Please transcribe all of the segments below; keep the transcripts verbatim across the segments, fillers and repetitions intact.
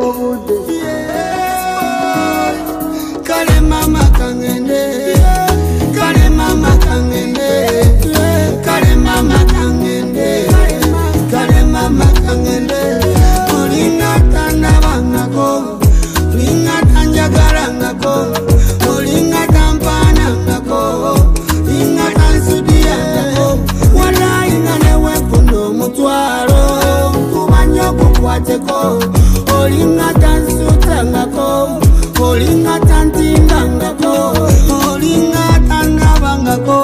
Kale mama kangende, kale mama kangende, kale mama kangende, kale mama kangende. Olinga tanda bangako, olinga tanjagara ngako, olinga tampana ngako, olinga tansudia ngako. Wala inga newe kuno mutwaro, kubanyo kukwateko, olinga tansuta ngako, olinga tantinda ngako, olinga tanda ngako.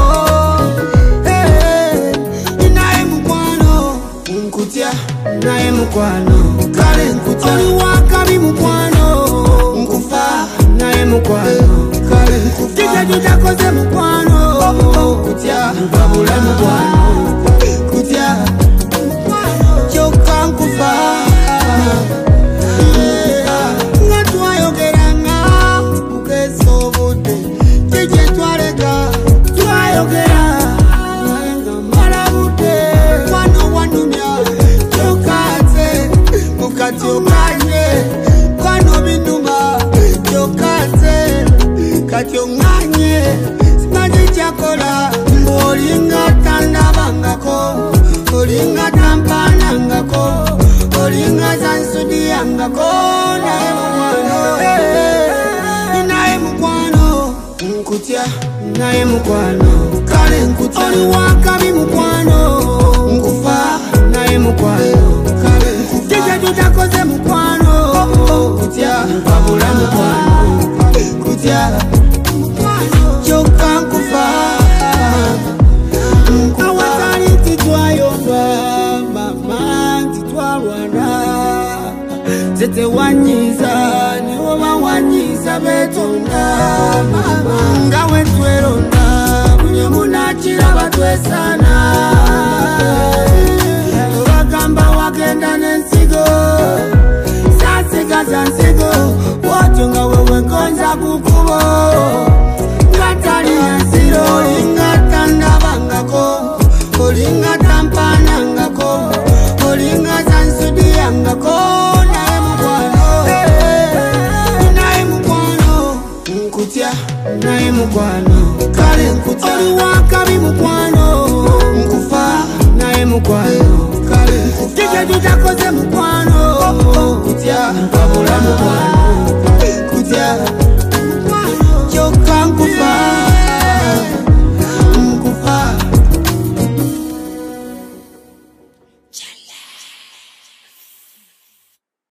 Hey, inae mukwano, nkutia, inae mukwano, kale nkutia. Oliwaka bi mukwano, nkufa, inae mukwano, kale nkufa. Kija juja koze mukwano, nkutia, mbabula mukwano, nkutia, choka nkufa. Kwano binuma chokate katyonganye simaji chakola olinga tanda bangako olinga tampana ngako olinga zansudi ngako nae mukwano inae mukwano nkutia nae mukwano kale nkutia oliwaka bi mukwano nkufa nae mukwano kale nkufa juja koze mukwano kutia babula mukwano kutia choka nkufa awatali titwayomba mama titwalwana zete wanyiza niwo bawanyiza betonda mama ngawe tweronda bunye munachira batwesana bagamba wagenda nensigo Zansigo, watunga wewe konza kukubo Ngatali yansiro, olinga tanda bangako Olinga tampana ngako Olinga zansudi ngako Nae mukwano, nae mukwano Nkutia, nae mukwano Kale nkutia, oliwaka bi mukwano